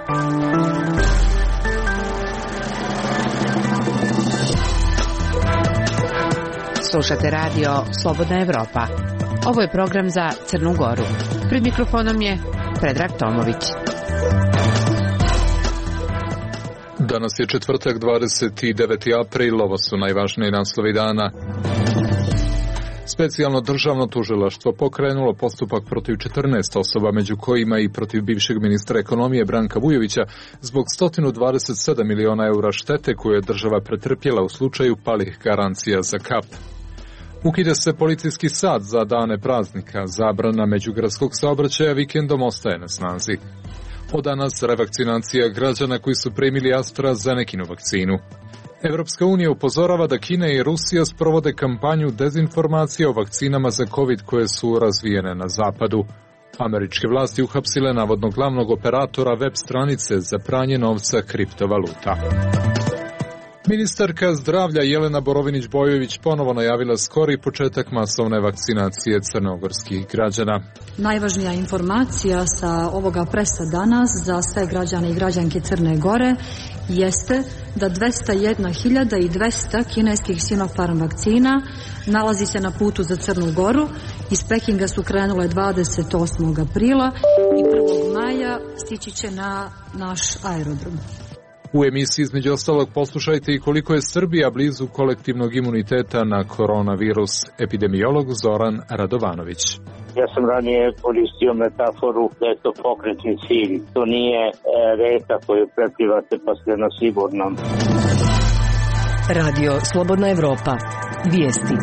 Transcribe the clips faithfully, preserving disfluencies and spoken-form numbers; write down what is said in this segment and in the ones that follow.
Slušate radio Slobodna Evropa. Ovo je program za Crnu Goru. Pred mikrofonom je Predrag Tomović. Danas je četvrtak, dvadeset deveti april, ovo su najvažniji naslovi dana. Specijalno državno tužilaštvo pokrenulo postupak protiv četrnaest osoba, među kojima i protiv bivšeg ministra ekonomije Branka Vujovića, zbog sto dvadeset sedam miliona eura štete koju je država pretrpjela u slučaju palih garancija za Kap. Ukida se policijski sat za dane praznika, zabrana međugradskog saobraćaja vikendom ostaje na snazi. Od danas revakcinacija građana koji su primili AstraZenekinu vakcinu. Evropska unija upozorava da Kina i Rusija sprovode kampanju dezinformacije o vakcinama za COVID koje su razvijene na zapadu. Američke vlasti uhapsile navodno glavnog operatora web stranice za pranje novca kriptovaluta. Ministarka zdravlja Jelena Borovinić-Bojović ponovo najavila skori početak masovne vakcinacije crnogorskih građana. Najvažnija informacija sa ovoga presa danas za sve građane i građanke Crne Gore jeste da dvesta jedna hiljada dvesta kineskih Sinopharm vakcina nalazi se na putu za Crnu Goru. Iz Pekinga su krenule dvadeset osmog aprila i prvog maja stići će na naš aerodrom. U emisiji između ostalog poslušajte i koliko je Srbija blizu kolektivnog imuniteta na koronavirus. Epidemiolog Zoran Radovanović. Ja sam ranije koristio metaforu da je to pokretni cilj. To nije e, reka koju preplivate pa ste na sigurnom. Radio Slobodna Evropa. Vijesti.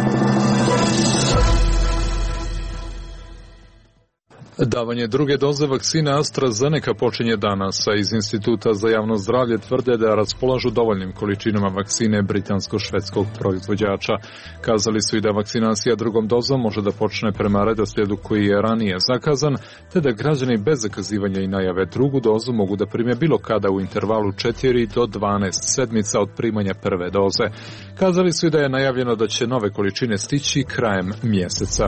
Davanje druge doze vakcine AstraZeneca počinje danas, a iz Instituta za javno zdravlje tvrde da raspolažu dovoljnim količinama vakcine britansko-švedskog proizvođača. Kazali su i da vakcinacija drugom dozom može da počne prema redoslijedu koji je ranije zakazan, te da građani bez zakazivanja i najave drugu dozu mogu da prime bilo kada u intervalu četiri do dvanaest sedmica od primanja prve doze. Kazali su i da je najavljeno da će nove količine stići krajem mjeseca.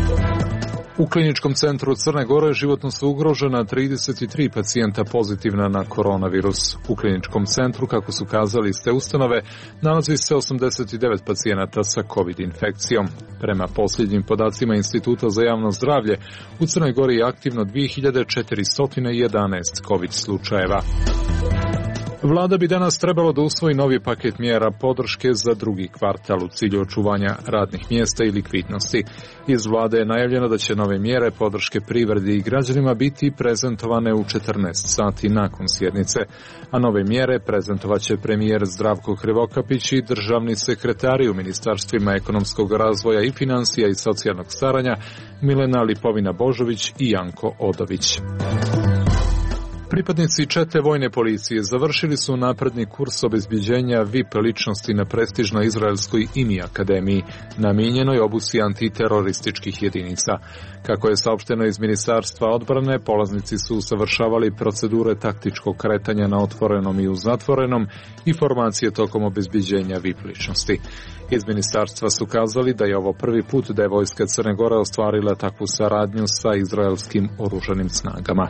U kliničkom centru Crne Gore životno su ugrožena trideset tri pacijenta pozitivna na koronavirus. U kliničkom centru, kako su kazali iz te ustanove, nalazi se osamdeset devet pacijenata sa COVID infekcijom. Prema posljednjim podacima Instituta za javno zdravlje, u Crnoj Gori je aktivno dvije hiljade četiristo jedanaest COVID slučajeva. Vlada bi danas trebalo da usvoji novi paket mjera podrške za drugi kvartal u cilju očuvanja radnih mjesta i likvidnosti. Iz vlade je najavljeno da će nove mjere podrške privredi i građanima biti prezentovane u četrnaest sati nakon sjednice, a nove mjere prezentovat će premijer Zdravko Krivokapić i državni sekretari u ministarstvima ekonomskog razvoja i financija i socijalnog staranja Milena Lipovina-Božović i Janko Odović. Pripadnici čete vojne policije završili su napredni kurs obezbjeđenja V I P ličnosti na prestižnoj izraelskoj I M I akademiji, namijenjenoj obuci antiterorističkih jedinica. Kako je saopšteno iz Ministarstva odbrane, polaznici su usavršavali procedure taktičkog kretanja na otvorenom i u zatvorenom i formacije tokom obezbjeđenja V I P ličnosti. Iz ministarstva su kazali da je ovo prvi put da je vojska Crne Gore ostvarila takvu saradnju sa izraelskim oružanim snagama.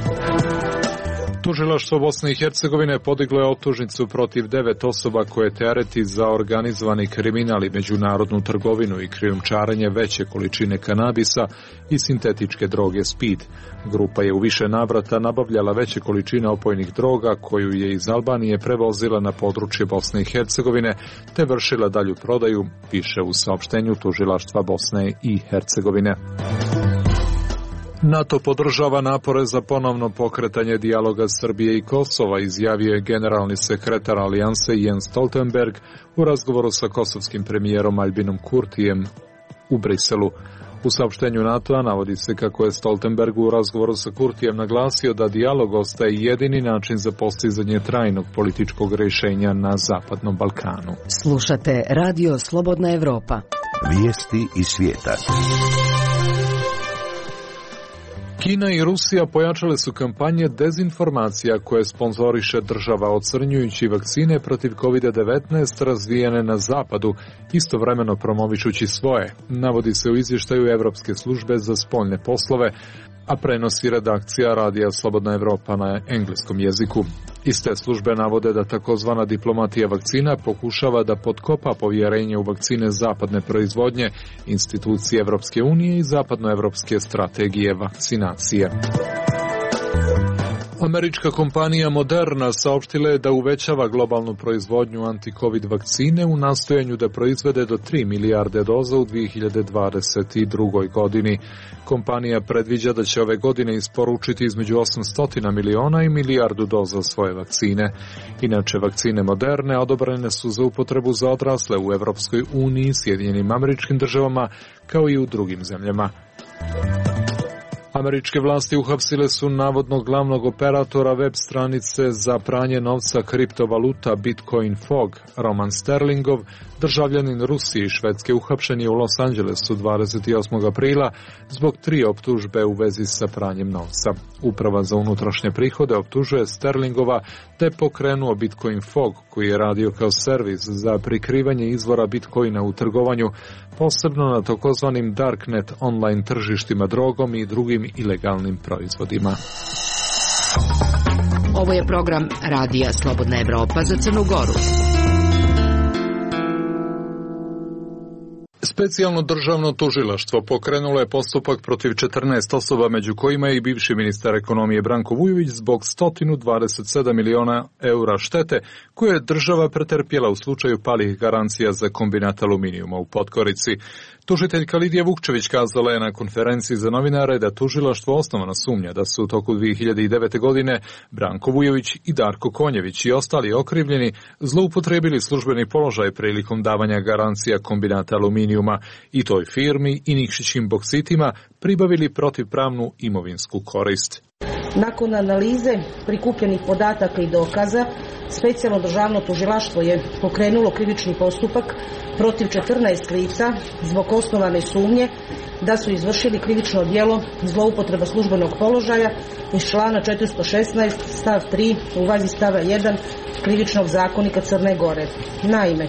Tužilaštvo Bosne i Hercegovine podiglo je optužnicu protiv devet osoba koje tereti za organizovani kriminal i međunarodnu trgovinu i krijumčarenje veće količine kanabisa i sintetičke droge speed. Grupa je u više navrata nabavljala veće količine opojnih droga koju je iz Albanije prevozila na područje Bosne i Hercegovine te vršila dalju prodaju, piše u saopštenju Tužilaštva Bosne i Hercegovine. NATO podržava napore za ponovno pokretanje dijaloga Srbije i Kosova, izjavio je generalni sekretar alijanse Jens Stoltenberg u razgovoru sa kosovskim premijerom Albinom Kurtijem u Briselu. U saopštenju NATO-a navodi se kako je Stoltenberg u razgovoru sa Kurtijem naglasio da dijalog ostaje jedini način za postizanje trajnog političkog rješenja na Zapadnom Balkanu. Slušate Radio Slobodna Evropa. Vijesti iz svijeta. Kina i Rusija pojačale su kampanje dezinformacija koje sponzoriše država ocrnjujući vakcine protiv kovid devetnaest razvijene na zapadu, istovremeno promovišući svoje, navodi se u izvještaju Evropske službe za spoljne poslove, a prenosi redakcija Radija Slobodna Evropa na engleskom jeziku. Iz te službe navode da takozvana diplomatija vakcina pokušava da potkopa povjerenje u vakcine zapadne proizvodnje, institucije Evropske unije i zapadnoevropske strategije vakcinacije. Američka kompanija Moderna saopštila je da uvećava globalnu proizvodnju anti-covid vakcine u nastojanju da proizvede do tri milijarde doza u dvije hiljade dvadeset drugoj. godini. Kompanija predviđa da će ove godine isporučiti između osamsto miliona i milijardu doza svoje vakcine. Inače, vakcine Moderne odobrene su za upotrebu za odrasle u Evropskoj uniji, Sjedinjenim Američkim Državama, kao i u drugim zemljama. Američke vlasti uhapsile su navodno glavnog operatora web stranice za pranje novca kriptovaluta Bitcoin Fog, Roman Sterlingov, državljanin Rusije i Švedske, uhapšen je u Los Angelesu dvadeset osmog aprila zbog tri optužbe u vezi sa pranjem novca. Uprava za unutrašnje prihode optužuje Sterlingova da je pokrenuo Bitcoin Fog, koji je radio kao servis za prikrivanje izvora Bitcoina u trgovanju, posebno na takozvanim darknet online tržištima drogom i drugim ilegalnim proizvodima. Ovo je program Radija Slobodna Evropa za Crnu Goru. Specijalno državno tužilaštvo pokrenulo je postupak protiv četrnaest osoba, među kojima je i bivši ministar ekonomije Branko Vujović, zbog sto dvadeset sedam miliona eura štete koje je država pretrpjela u slučaju palih garancija za kombinat aluminijuma u Podgorici. Tužiteljka Lidija Vukčević kazala je na konferenciji za novinare da tužilaštvo osnovano sumnja da su u toku dvije hiljade devete. godine Branko Vujović i Darko Konjević i ostali okrivljeni zloupotrebili službeni položaj prilikom davanja garancija kombinata aluminijuma i toj firmi i Nikšićim boksitima pribavili protivpravnu imovinsku korist. Nakon analize prikupljenih podataka i dokaza, Specijalno državno tužilaštvo je pokrenulo krivični postupak protiv četrnaest lica zbog osnovane sumnje da su izvršili krivično djelo zloupotreba službenog položaja iz člana četiristo šesnaest stav tri u vezi stava jedan Krivičnog zakonika Crne Gore. Naime,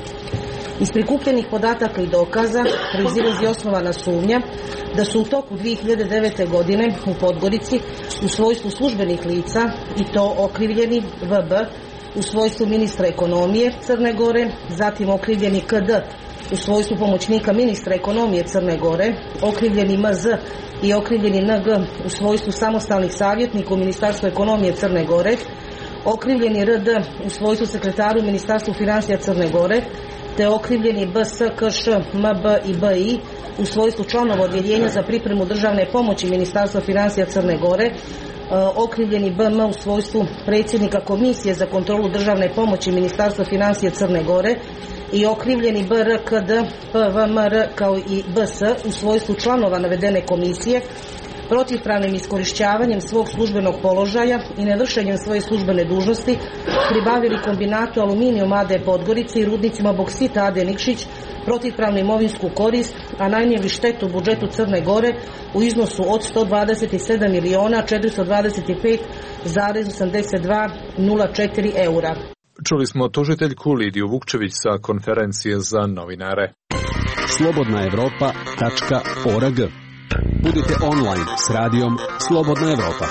iz prikupljenih podataka i dokaza proizilazi osnovana sumnja da su u toku dvije hiljade devete. godine u Podgorici u svojstvu službenih lica, i to okrivljeni V B u svojstvu ministra ekonomije Crne Gore, zatim okrivljeni K D u svojstvu pomoćnika ministra ekonomije Crne Gore, okrivljeni M Z i okrivljeni N G u svojstvu samostalnih savjetnika u Ministarstvu ekonomije Crne Gore, okrivljeni R D u svojstvu sekretaru u Ministarstvu financija Crne Gore, te okrivljeni B S, K Š, M B i B I u svojstvu članova odjeljenja za pripremu državne pomoći Ministarstva financija Crne Gore, okrivljeni B M u svojstvu predsjednika Komisije za kontrolu državne pomoći Ministarstva financija Crne Gore i okrivljeni B R K D P V M R kao i B S u svojstvu članova navedene komisije protivpravnim iskorišćavanjem svog službenog položaja i nevršenjem svoje službene dužnosti pribavili kombinatu Aluminijum A D Podgorici i rudnicima Boksita A D Nikšić protivpravnu imovinsku korist, a najnijeli štetu budžetu Crne Gore u iznosu od sto dvadeset sedam miliona četiristo dvadeset pet zarez osamdeset dva nula četiri eura. Čuli smo tužiteljku Lidiju Vukčević sa konferencije za novinare. slobodna evropa tačka org. Budite online s radijom Slobodna Evropa.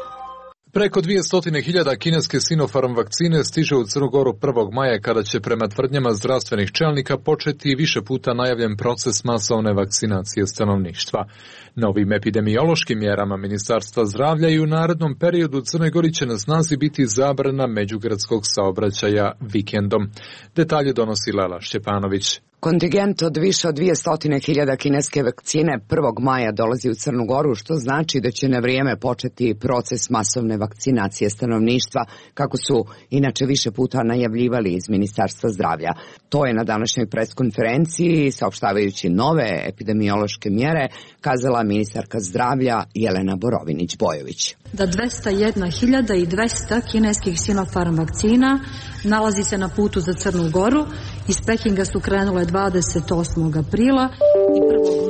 Preko dvjesto hiljada kineske Sinopharm vakcine stiže u Crnu Goru prvog maja, kada će prema tvrdnjama zdravstvenih čelnika početi više puta najavljen proces masovne vakcinacije stanovništva. Novim epidemiološkim mjerama Ministarstva zdravlja i u narednom periodu u Crnoj Gori će na snazi biti zabrana međugradskog saobraćaja vikendom. Detalje donosi Lela Šćepanović. Kontingent od više od dvjesto hiljada kineske vakcine prvog maja dolazi u Crnu Goru, što znači da će na vrijeme početi proces masovne vakcinacije stanovništva, kako su inače više puta najavljivali iz Ministarstva zdravlja. To je na današnjoj preskonferenciji, saopštavajući nove epidemiološke mjere, kazala ministarka zdravlja Jelena Borovinić-Bojović. Da dvjesto jedna hiljada i dvjesto kineskih Sinopharm vakcina nalazi se na putu za Crnu Goru. Iz Pekinga su krenule dvadeset osmog aprila i prvog maja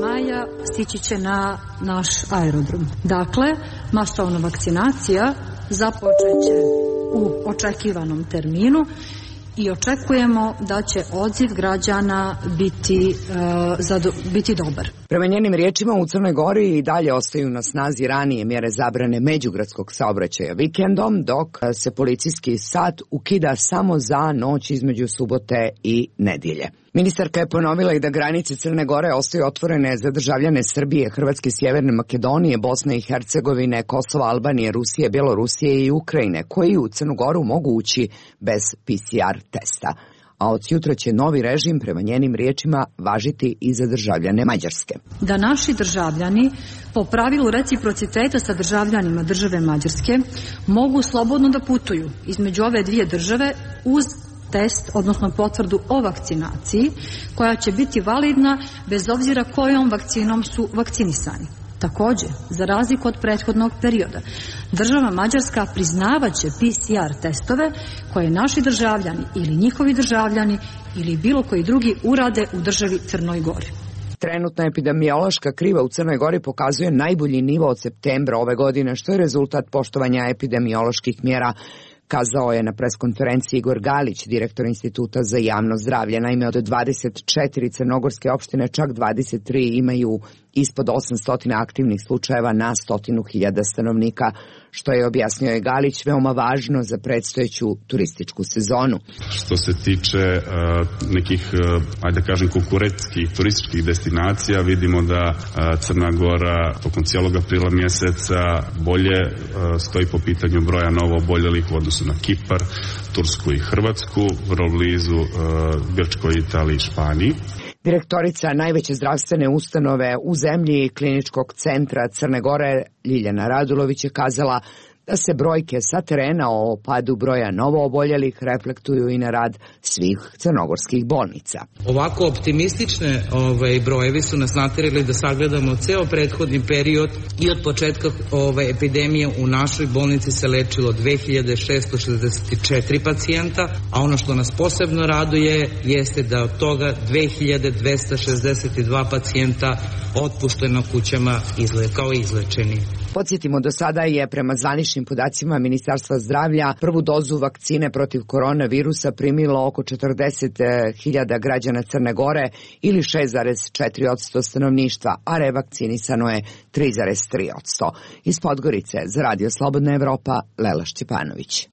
hiljada stići će na naš aerodrom. Dakle, masovna vakcinacija započeće u očekivanom terminu i očekujemo da će odziv građana biti, uh, zado, biti dobar. Prema njenim riječima, u Crnoj Gori i dalje ostaju na snazi ranije mjere zabrane međugradskog saobraćaja vikendom, dok se policijski sat ukida samo za noć između subote i nedjelje. Ministarka je ponovila i da granice Crne Gore ostaju otvorene za državljane Srbije, Hrvatske, Sjeverne Makedonije, Bosne i Hercegovine, Kosova, Albanije, Rusije, Bjelorusije i Ukrajine, koji u Crnu Goru mogu ući bez P C R testa. A od jutra će novi režim, prema njenim riječima, važiti i za državljane Mađarske. Da naši državljani, po pravilu reciprociteta sa državljanima države Mađarske, mogu slobodno da putuju između ove dvije države uz test, odnosno potvrdu o vakcinaciji, koja će biti validna bez obzira kojom vakcinom su vakcinisani. Također, za razliku od prethodnog perioda, država Mađarska priznavaće P C R testove koje naši državljani ili njihovi državljani ili bilo koji drugi urade u državi Crnoj Gori. Trenutna epidemiološka kriva u Crnoj Gori pokazuje najbolji nivo od septembra ove godine, što je rezultat poštovanja epidemioloških mjera, kazao je na preskonferenciji Igor Galić, direktor Instituta za javno zdravlje. Naime, od dvadeset četiri crnogorske opštine čak dvadeset tri imaju ispod osamsto aktivnih slučajeva na stotinu hiljada stanovnika, što je, objasnio je Galić, veoma važno za predstojeću turističku sezonu. Što se tiče uh, nekih, uh, ajde da kažem, konkurentskih turističkih destinacija, vidimo da uh, Crna Gora tokom cijelog aprila mjeseca bolje uh, stoji po pitanju broja novo oboljelih u odnosu na Kipar, Tursku i Hrvatsku, vrlo blizu uh, Grčkoj, Italiji i Španiji. Direktorica najveće zdravstvene ustanove u zemlji Kliničkog centra Crne Gore, Ljiljana Radulović, je kazala da se brojke sa terena o padu broja novooboljelih reflektuju i na rad svih crnogorskih bolnica. Ovako optimistične ovaj, brojevi su nas natjerali da sagledamo ceo prethodni period i od početka ove epidemije u našoj bolnici se lečilo dve hiljade šesto šezdeset četiri pacijenta, a ono što nas posebno raduje jeste da od toga dve hiljade dvesta šezdeset dva pacijenta otpušteno kućama izle, kao izlečeni. Podsjetimo, do sada je prema zvaničnim podacima Ministarstva zdravlja prvu dozu vakcine protiv koronavirusa primilo oko četrdeset hiljada građana Crne Gore ili šest zarez četiri posto stanovništva, a revakcinisano je tri zarez tri posto. Iz Podgorice za Radio Slobodna Evropa, Lela Šćepanović.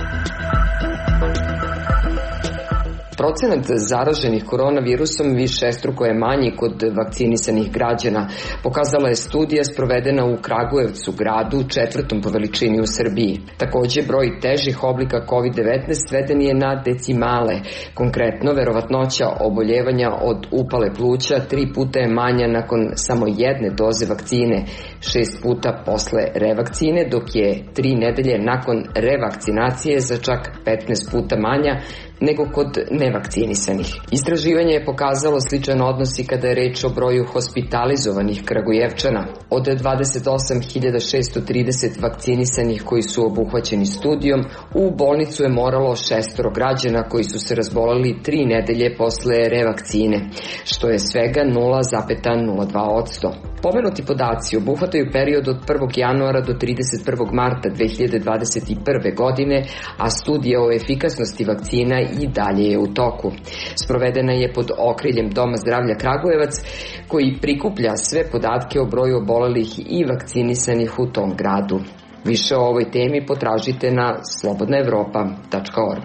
Procenat zaraženih koronavirusom višestruko je manji kod vakcinisanih građana, pokazala je studija sprovedena u Kragujevcu, gradu četvrtom po veličini u Srbiji. Takođe, broj težih oblika kovid devetnaest sveden je na decimale. Konkretno, verovatnoća oboljevanja od upale pluća tri puta je manja nakon samo jedne doze vakcine, šest puta posle revakcine, dok je tri nedelje nakon revakcinacije za čak petnaest puta manja nego kod nevakcinisanih. Istraživanje je pokazalo sličan odnos i kada je reč o broju hospitalizovanih Kragujevčana. Od dvadeset osam hiljada šesto trideset vakcinisanih koji su obuhvaćeni studijom, u bolnicu je moralo šestoro građana koji su se razboleli tri nedelje posle revakcine, što je svega nula zarez nula dva posto. Pomenuti podaci obuhvataju period od prvog januara do trideset prvog marta dve hiljade dvadeset prve. godine, a studija o efikasnosti vakcina i dalje je u toku. Sprovedena je pod okriljem Doma zdravlja Kragujevac, koji prikuplja sve podatke o broju obolelih i vakcinisanih u tom gradu. Više o ovoj temi potražite na slobodna evropa tačka org.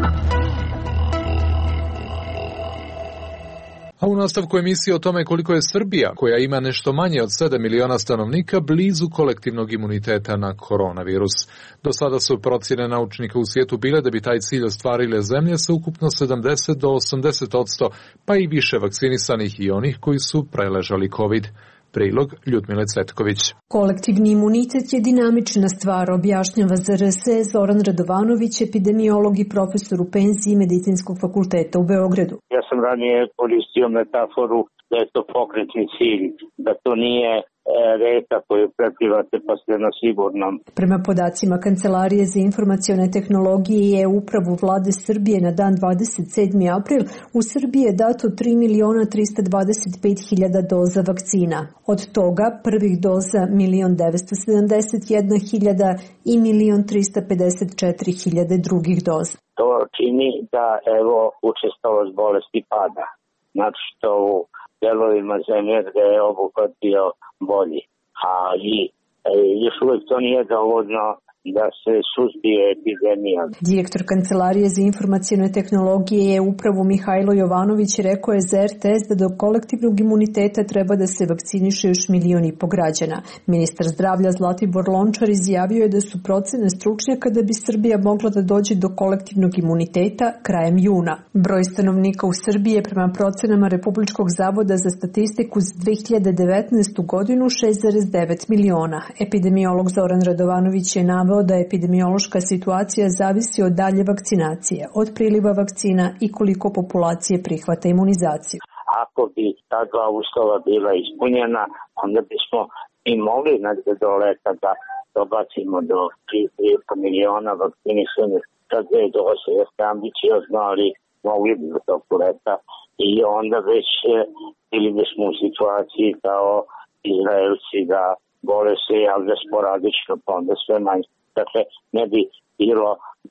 A u nastavku emisije o tome koliko je Srbija, koja ima nešto manje od sedam miliona stanovnika, blizu kolektivnog imuniteta na koronavirus. Do sada su procjene naučnika u svijetu bile da bi taj cilj ostvarile zemlje sa ukupno sedamdeset do osamdeset posto, pa i više vakcinisanih i onih koji su preležali COVID. Prilog Ljudmile Cvetković. Kolektivni imunitet je dinamična stvar, objašnjava Z R S Zoran Radovanović, epidemiolog i profesor u penziji Medicinskog fakulteta u Beogradu. Ja sam ranije koristio metaforu da je to pokretni cilj, da to nije reka koju preplivate pa ste na sigurnom. Prema podacima Kancelarije za informacione tehnologije i e-upravu Vlade Srbije na dan dvadeset sedmi april u Srbiji je dato tri miliona trista dvadeset pet hiljada doza vakcina. Od toga prvih doza milion devetsto sedamdeset jedna hiljada i milion trista pedeset četiri hiljade drugih doza. To čini da evo učestalost bolesti pada. Znači što u delovima zemlje gde je obuhvat bio bolji. Ali e, još uvijek to nije dovoljno da se suzbije epidemija. Direktor Kancelarije za informacione tehnologije je upravo Mihajlo Jovanović rekao je za er te es da do kolektivnog imuniteta treba da se vakciniše još milion i po građana. Ministar zdravlja Zlatibor Lončar izjavio je da su procene stručnjaka da bi Srbija mogla da dođe do kolektivnog imuniteta krajem juna. Broj stanovnika u Srbiji je prema procenama Republičkog zavoda za statistiku za dve hiljade devetnaestu godinu šest zarez devet miliona. Epidemiolog Zoran Radovanović je naveo da epidemiološka situacija zavisi od dalje vakcinacije, od priliva vakcina i koliko populacije prihvata imunizaciju. Ako bi ta dva uslova bila ispunjena, onda bismo i mogli negde do leta da dobacimo do tri zarez pet miliona vakcinisanih sa dve doze. Jeste ambiciozno, ali mogli bi do toku leta i onda već bili bismo u situaciji kao Izraelci da bole se javlja sporadično, pa onda sve manje. Dakle, ne bi bilo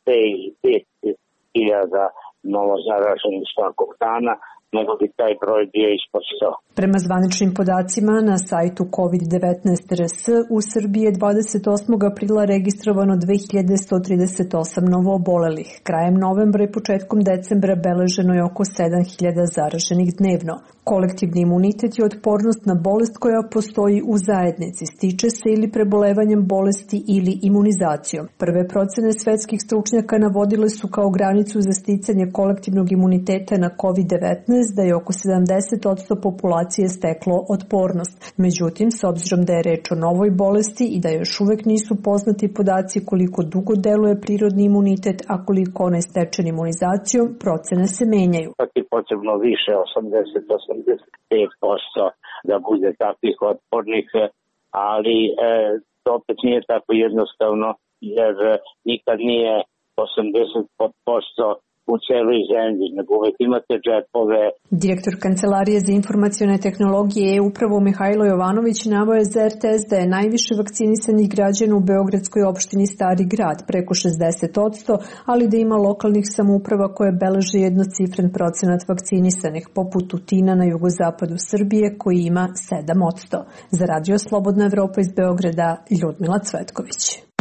pet hiljada novo zaraženih svakog dana, nego bi taj broj bio ispod sto. Prema zvaničnim podacima na sajtu kovid devetnaest tačka er es u Srbiji je dvadeset osmog aprila registrovano dve hiljade sto trideset osam novoobolelih. Krajem novembra i početkom decembra beleženo je oko sedam hiljada zaraženih dnevno. Kolektivni imunitet je otpornost na bolest koja postoji u zajednici, stiče se ili prebolevanjem bolesti ili imunizacijom. Prve procene svetskih stručnjaka navodile su kao granicu za sticanje kolektivnog imuniteta na kovid devetnaest da je oko sedamdeset posto populacije steklo otpornost. Međutim, s obzirom da je reč o novoj bolesti i da još uvek nisu poznati podaci koliko dugo deluje prirodni imunitet, a koliko onaj stečen imunizacijom, procene se menjaju. Tako je potrebno više, osamdeset do osamdeset pet posto da bude takvih otpornih, ali e, to opet nije tako jednostavno, jer nikad nije osamdeset posto u celoj zemlji, nego uvek imate džepove. Direktor Kancelarije za informacione tehnologije je upravo Mihajlo Jovanović naveo za er te es da je najviše vakcinisanih građana u beogradskoj opštini Stari grad, preko šezdeset posto, ali da ima lokalnih samouprava koje beleže jednocifren procenat vakcinisanih, poput Tutina na jugozapadu Srbije koji ima sedam posto. Za Radio Slobodna Evropa iz Beograda, Ljudmila Cvetković.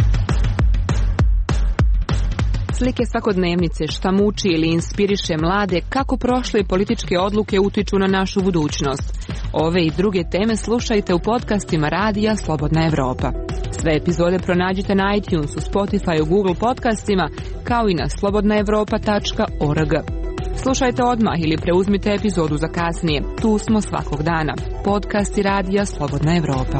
Slike svakodnevnice, šta muči ili inspiriše mlade, kako prošle političke odluke utiču na našu budućnost. Ove i druge teme slušajte u podcastima Radija Slobodna Evropa. Sve epizode pronađite na iTunesu, Spotifyu, Google podcastima, kao i na slobodna evropa tačka org. Slušajte odmah ili preuzmite epizodu za kasnije. Tu smo svakog dana. Podcasti Radija Slobodna Evropa.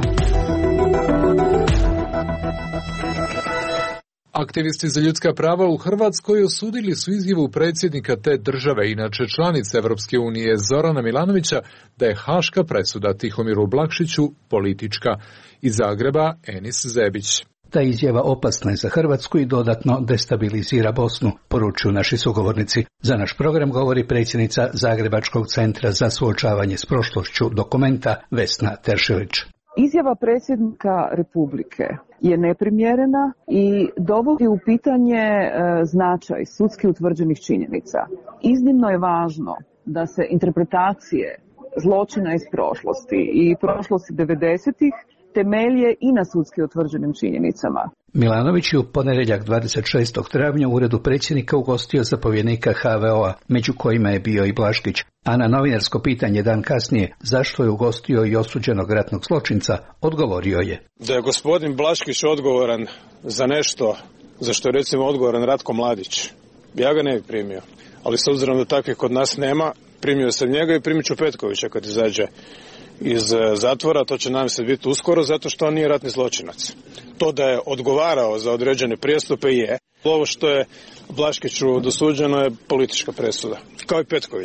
Aktivisti za ljudska prava u Hrvatskoj osudili su izjavu predsjednika te države, inače članice Evropske unije Zorana Milanovića, da je haška presuda Tihomiru Blakšiću politička. Iz Zagreba Enis Zebić. Ta izjava opasna je za Hrvatsku i dodatno destabilizira Bosnu, poručuju naši sugovornici. Za naš program govori predsjednica Zagrebačkog centra za suočavanje s prošlošću Dokumenta Vesna Teršelić. Izjava predsjednika Republike je neprimjerena i dovodi u pitanje e, značaj sudski utvrđenih činjenica. Iznimno je važno da se interpretacije zločina iz prošlosti i prošlosti devedesetih temelje i na sudski utvrđenim činjenicama. Milanović je u ponedjeljak dvadeset šestog travnja u uredu predsjednika ugostio zapovjednika ha ve o a, među kojima je bio i Blaškić. A na novinarsko pitanje dan kasnije zašto je ugostio i osuđenog ratnog zločinca, odgovorio je: Da je gospodin Blaškić odgovoran za nešto za što je recimo odgovoran Ratko Mladić, ja ga ne bi primio. Ali s obzirom da takve kod nas nema, primio sam njega i primit ću Petkovića kad izađe iz zatvora, to će nam se biti uskoro, zato što on nije ratni zločinac. To da je odgovarao za određene prijestupe je. Ovo što je Blaškiću dosuđeno je politička presuda, kao i Petkoviću.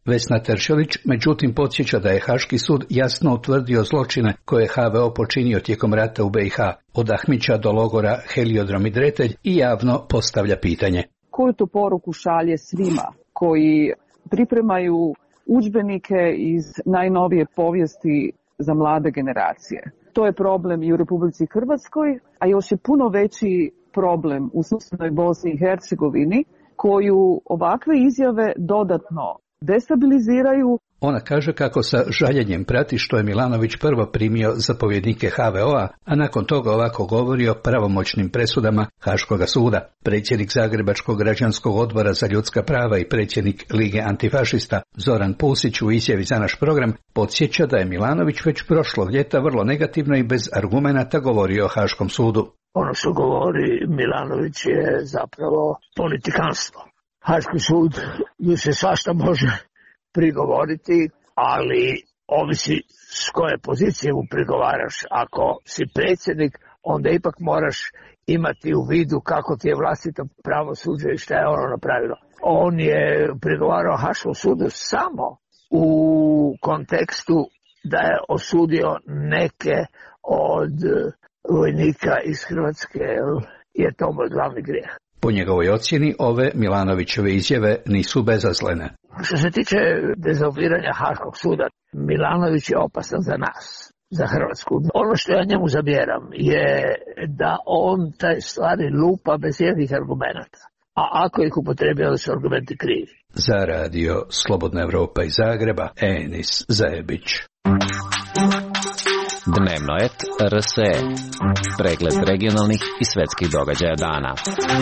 Vesna Teršelić, međutim podsjeća da je Haški sud jasno utvrdio zločine koje je H V O počinio tijekom rata u B i H, od Ahmića do logora Heliodrom i Dretelj, i javno postavlja pitanje. Koju to poruku šalje svima koji pripremaju udžbenike iz najnovije povijesti za mlade generacije? To je problem i u Republici Hrvatskoj, a još je puno veći problem u susjednoj Bosni i Hercegovini, koju ovakve izjave dodatno destabiliziraju. Ona kaže kako sa žaljenjem prati što je Milanović prvo primio zapovjednike H V O-a, a nakon toga ovako govori o pravomoćnim presudama Haškoga suda. Predsjednik Zagrebačkog građanskog odbora za ljudska prava i predsjednik Lige antifašista Zoran Pusić u izjavi za naš program podsjeća da je Milanović već prošlog ljeta vrlo negativno i bez argumenata govorio o Haškom sudu. Ono što govori Milanović je zapravo politikanstvo. Haški sud ju se svašta može prigovoriti, ali ovisi s koje pozicije mu prigovaraš. Ako si predsjednik, onda ipak moraš imati u vidu kako ti je vlastito pravosuđe i šta je ono napravilo. On je prigovarao Haškom sudu samo u kontekstu da je osudio neke od vojnika iz Hrvatske, je to moj glavni grijeh. Po njegovoj ocjeni, ove Milanovićeve izjave nisu bezazlene. Što se tiče dezavuiranja Haškog suda, Milanović je opasan za nas, za Hrvatsku. Ono što ja njemu zamjeram je da on taj stvari lupa bez jednih argumenata. A ako ih upotrebi, onda su argumenti krivi. Za radio Slobodna Evropa iz Zagreba, Enis Zajebić. Dnevno et R S E. Pregled regionalnih i svetskih događaja dana.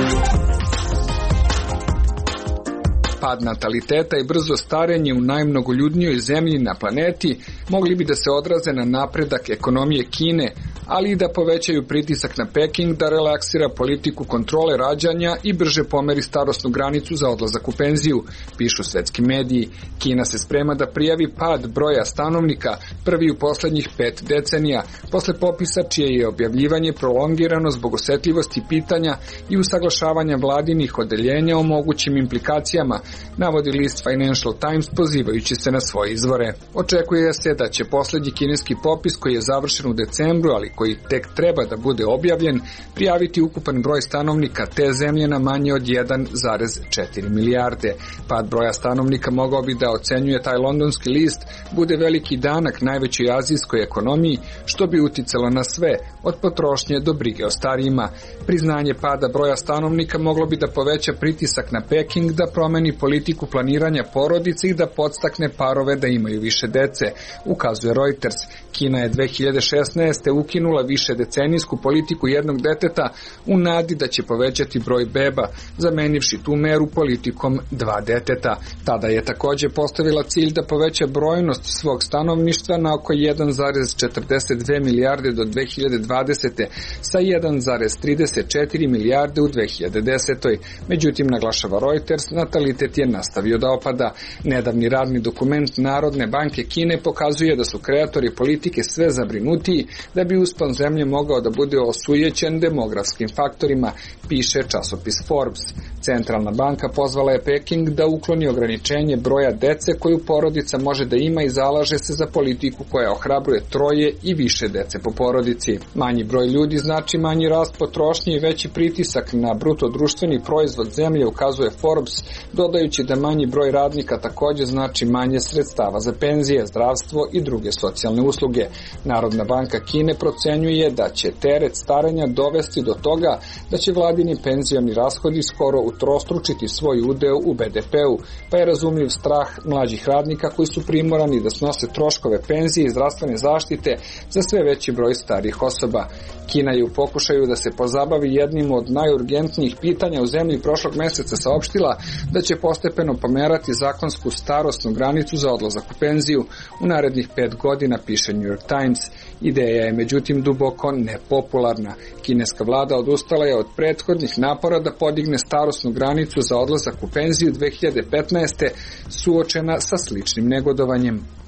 Pad nataliteta i brzo starenje u najmnogoljudnijoj zemlji na planeti mogli bi da se odraze na napredak ekonomije Kine, ali i da povećaju pritisak na Peking da relaksira politiku kontrole rađanja i brže pomeri starosnu granicu za odlazak u penziju, pišu svetski mediji. Kina se sprema da prijavi pad broja stanovnika, prvi u poslednjih pet decenija, posle popisa čije je objavljivanje prolongirano zbog osetljivosti pitanja i usaglašavanja vladinih odeljenja o mogućim implikacijama, navodi list Financial Times pozivajući se na svoje izvore. Očekuje se da će poslednji kineski popis koji je završen u decembru, ali koji tek treba da bude objavljen, prijaviti ukupan broj stanovnika te zemlje na manje od jedan zarez četiri milijarde. Pad broja stanovnika mogao bi da, ocenjuje taj londonski list, bude veliki danak najvećoj azijskoj ekonomiji, što bi uticalo na sve, od potrošnje do brige o starijima. Priznanje pada broja stanovnika moglo bi da poveća pritisak na Peking da promeni politiku planiranja porodice i da podstakne parove da imaju više dece, ukazuje Reuters. Kina je dve hiljade šesnaeste. ukinula više decenijsku politiku jednog deteta u nadi da će povećati broj beba, zamenivši tu meru politikom dva deteta. Tada je također postavila cilj da poveća brojnost svog stanovništva na oko jedan zarez četrdeset dve milijarde do dve hiljade dvadesete. sa jedan zarez trideset četiri milijarde u dve hiljade desetoj. Međutim, naglašava Reuters, natalitet je nastavio da opada. Nedavni radni dokument Narodne banke Kine pokazuje da su kreatori politike sve zabrinutiji da bi uspon zemlje mogao da bude osujećen demografskim faktorima, piše časopis Forbes. Centralna banka pozvala je Peking da ukloni ograničenje broja dece koju porodica može da ima i zalaže se za politiku koja ohrabruje troje i više dece po porodici. Manji broj ljudi znači manji rast potrošnje i veći pritisak na bruto društveni proizvod zemlje, ukazuje Forbes, dodajući da manji broj radnika također znači manje sredstava za penzije, zdravstvo i druge socijalne usluge. Narodna banka Kine procenjuje da će teret starenja dovesti do toga da će vladini penzioni rashodi skoro utrostručiti svoj udeo u be de pe-u, pa je razumljiv strah mlađih radnika koji su primorani da snose troškove penzije i zdravstvene zaštite za sve veći broj starijih osoba. Kina je u pokušaju da se pozabavi jednim od najurgentnijih pitanja u zemlji prošlog meseca saopštila da će postepeno pomerati zakonsku starosnu granicu za odlazak u penziju u narednih pet godina, piše New York Times. Ideja je međutim duboko nepopularna. Kineska vlada odustala je od prethodnih napora da podigne starosnu granicu za odlazak u penziju dve hiljade petnaeste. suočena sa sličnim negodovanjem.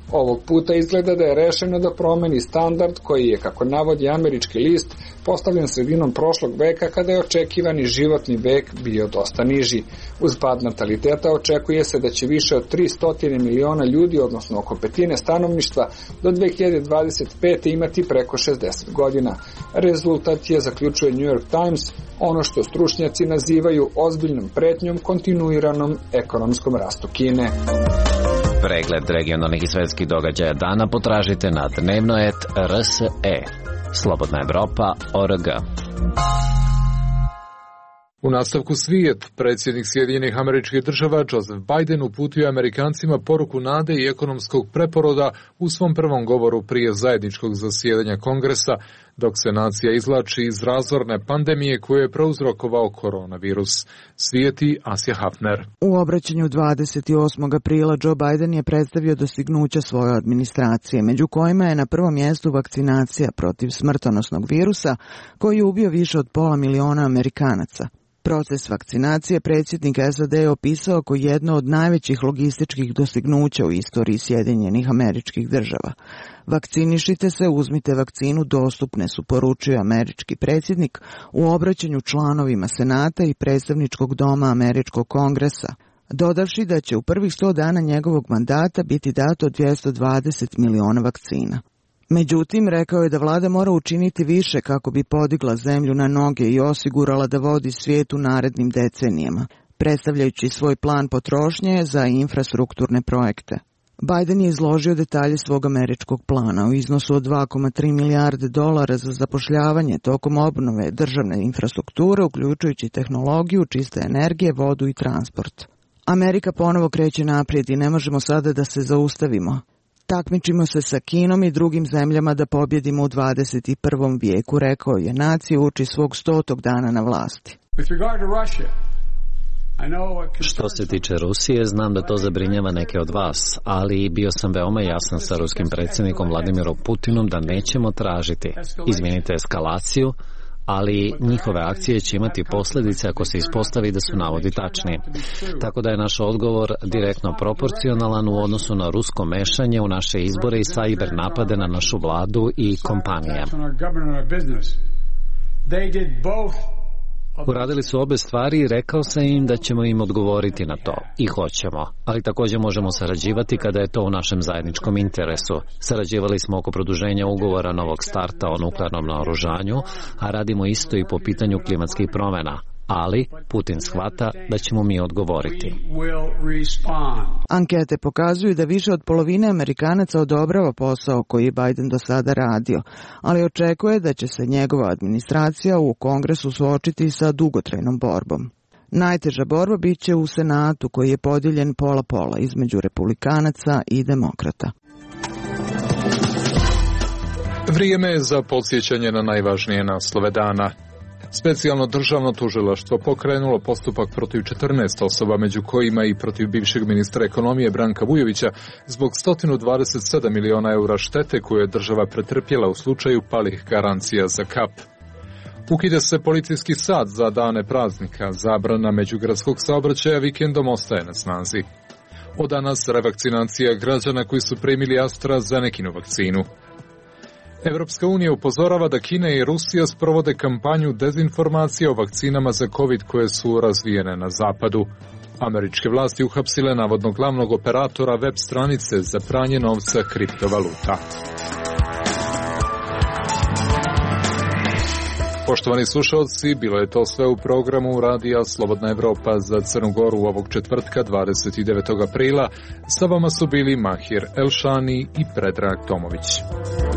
Ovog puta izgleda da je rešeno da promeni standard koji je, kako navodi američki list, postavljen sredinom prošlog veka kada je očekivani životni vek bio dosta niži. Uz pad nataliteta očekuje se da će više od tristo miliona ljudi, odnosno oko petine stanovništva, do dve hiljade dvadeset pete. imati preko šezdeset godina. Rezultat je, zaključuje New York Times, ono što stručnjaci nazivaju ozbiljnom pretnjom kontinuiranom ekonomskom rastu Kine. Pregled regionalnih i svetskih događaja dana potražite na dnevnoet R S E. Slobodna Evropa O R G. U nastavku svijet, predsjednik Sjedinjenih Američkih Država Joseph Biden uputio Amerikancima poruku nade i ekonomskog preporoda u svom prvom govoru prije zajedničkog zasjedanja Kongresa, dok se nacija izvlači iz razorne pandemije koju je prouzrokovao koronavirus. Svijeti Asja Hafner. U obraćanju dvadeset osmog aprila Joe Biden je predstavio dostignuća svoje administracije, među kojima je na prvom mjestu vakcinacija protiv smrtonosnog virusa koji je ubio više od pola miliona Amerikanaca. Proces vakcinacije predsjednik S A D je opisao kao jedno od najvećih logističkih dostignuća u istoriji Sjedinjenih Američkih Država. Vakcinišite se, uzmite vakcinu, dostupne su, poručio američki predsjednik u obraćanju članovima Senata i predstavničkog doma Američkog kongresa, dodavši da će u prvih sto dana njegovog mandata biti dato dvjesto dvadeset miliona vakcina. Međutim, rekao je da vlada mora učiniti više kako bi podigla zemlju na noge i osigurala da vodi svijet u narednim decenijama, predstavljajući svoj plan potrošnje za infrastrukturne projekte. Biden je izložio detalje svog američkog plana u iznosu od dva zarez tri milijarde dolara za zapošljavanje tokom obnove državne infrastrukture, uključujući tehnologiju, čiste energije, vodu i transport. Amerika ponovo kreće naprijed i ne možemo sada da se zaustavimo. Takmičimo se sa Kinom i drugim zemljama da pobjedimo u dvadeset prvom vijeku, rekao je naciju uči svog stotog dana na vlasti. Što se tiče Rusije, znam da to zabrinjava neke od vas, ali bio sam veoma jasan sa ruskim predsjednikom Vladimirom Putinom da nećemo tražiti, izmijenite eskalaciju, ali njihove akcije će imati posljedice ako se ispostavi da su navodi tačni. Tako da je naš odgovor direktno proporcionalan u odnosu na rusko mešanje u naše izbore i sajber napade na našu vladu i kompanije. Uradili su obe stvari i rekao sam im da ćemo im odgovoriti na to. I hoćemo. Ali također možemo sarađivati kada je to u našem zajedničkom interesu. Sarađivali smo oko produženja ugovora novog starta o nuklearnom naoružanju, a radimo isto i po pitanju klimatskih promjena. Ali Putin shvata da ćemo mi odgovoriti. Ankete pokazuju da više od polovine Amerikanaca odobrava posao koji je Biden do sada radio, ali očekuje da će se njegova administracija u Kongresu suočiti sa dugotrajnom borbom. Najteža borba bit će u Senatu koji je podijeljen pola-pola između republikanaca i demokrata. Vrijeme je za podsjećanje na najvažnije naslove dana. Specijalno državno tužilaštvo pokrenulo postupak protiv četrnaest osoba, među kojima i protiv bivšeg ministra ekonomije Branka Vujovića, zbog sto dvadeset sedam miliona eura štete koju je država pretrpjela u slučaju palih garancija za kap. Ukida se policijski sat za dane praznika, zabrana međugradskog saobraćaja vikendom ostaje na snazi. Od danas revakcinacija građana koji su primili AstraZenekinu vakcinu. Evropska unija upozorava da Kina i Rusija sprovode kampanju dezinformacije o vakcinama za COVID koje su razvijene na zapadu. Američke vlasti uhapsile navodno glavnog operatora web stranice za pranje novca kriptovaluta. Poštovani slušalci, bilo je to sve u programu Radija Slobodna Evropa za Crnu Goru ovog četvrtka dvadeset devetog aprila. Sa vama su bili Mahir Elšani i Predrag Tomović.